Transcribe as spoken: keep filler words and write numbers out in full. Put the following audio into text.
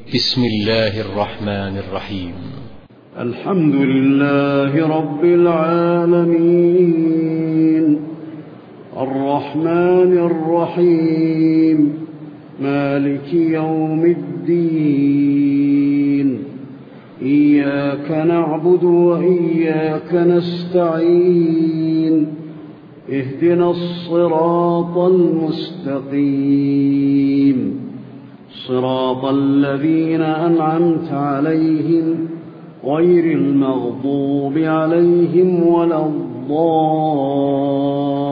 بسم الله الرحمن الرحيم. الحمد لله رب العالمين الرحمن الرحيم مالك يوم الدين إياك نعبد وإياك نستعين اهدنا الصراط المستقيم صراط الذين أنعمت عليهم غير المغضوب عليهم ولا الضالين.